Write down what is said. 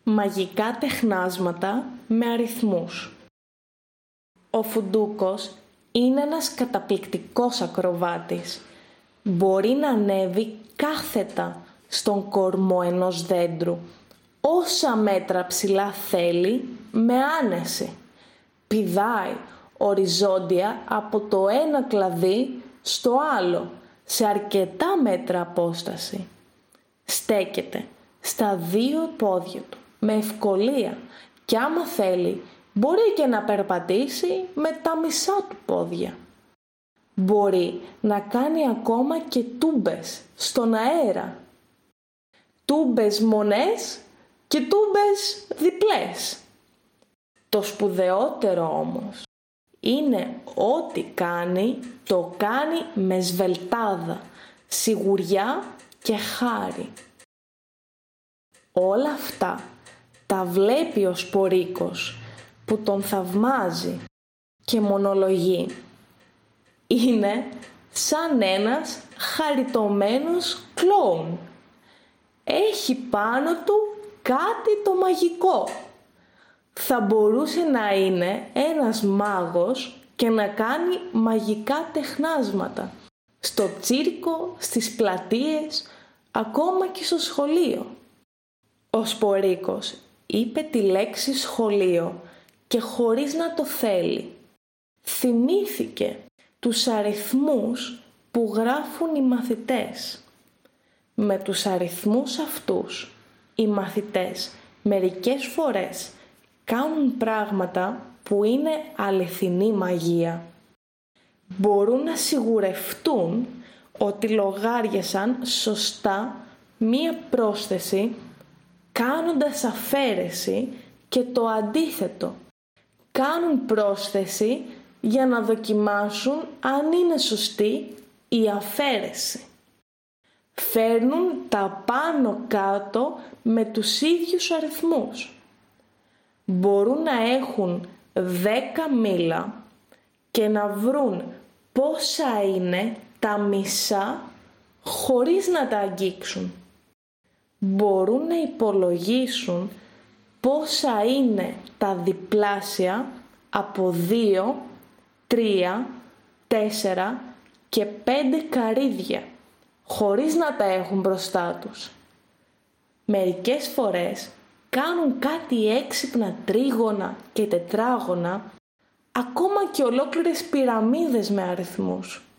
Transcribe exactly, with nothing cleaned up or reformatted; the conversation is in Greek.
Μαγικά τεχνάσματα με αριθμούς. Ο Φουντούκος είναι ένας καταπληκτικός ακροβάτης. Μπορεί να ανέβει κάθετα στον κορμό ενός δέντρου, όσα μέτρα ψηλά θέλει, με άνεση. Πηδάει οριζόντια από το ένα κλαδί στο άλλο, σε αρκετά μέτρα απόσταση. Στέκεται στα δύο πόδια του, με ευκολία, και άμα θέλει, μπορεί και να περπατήσει με τα μισά του πόδια. Μπορεί να κάνει ακόμα και τούμπες στον αέρα. Τούμπες μονές και τούμπες διπλές. Το σπουδαιότερο όμως είναι ό,τι κάνει, το κάνει με σβελτάδα, σιγουριά και χάρη. Όλα αυτά τα βλέπει ο Σπορίκος, που τον θαυμάζει και μονολογεί. Είναι σαν ένας χαριτωμένος κλόουν. Έχει πάνω του κάτι το μαγικό. Θα μπορούσε να είναι ένας μάγος και να κάνει μαγικά τεχνάσματα. Στο τσίρκο, στις πλατείες, ακόμα και στο σχολείο. Ο Σπορίκος είπε τη λέξη σχολείο και χωρίς να το θέλει. Θυμήθηκε τους αριθμούς που γράφουν οι μαθητές. Με τους αριθμούς αυτούς, οι μαθητές μερικές φορές κάνουν πράγματα που είναι αληθινή μαγεία. Μπορούν να σιγουρευτούν ότι λογάριασαν σωστά μία πρόσθεση, κάνοντας αφαίρεση, και το αντίθετο. Κάνουν πρόσθεση για να δοκιμάσουν αν είναι σωστή η αφαίρεση. Φέρνουν τα πάνω κάτω με τους ίδιους αριθμούς. Μπορούν να έχουν δέκα μήλα και να βρουν πόσα είναι τα μισά χωρίς να τα αγγίξουν. Μπορούν να υπολογίσουν πόσα είναι τα διπλάσια από δύο, τρία, τέσσερα και πέντε καρύδια, χωρίς να τα έχουν μπροστά τους. Μερικές φορές κάνουν κάτι έξυπνα τρίγωνα και τετράγωνα, ακόμα και ολόκληρες πυραμίδες με αριθμούς.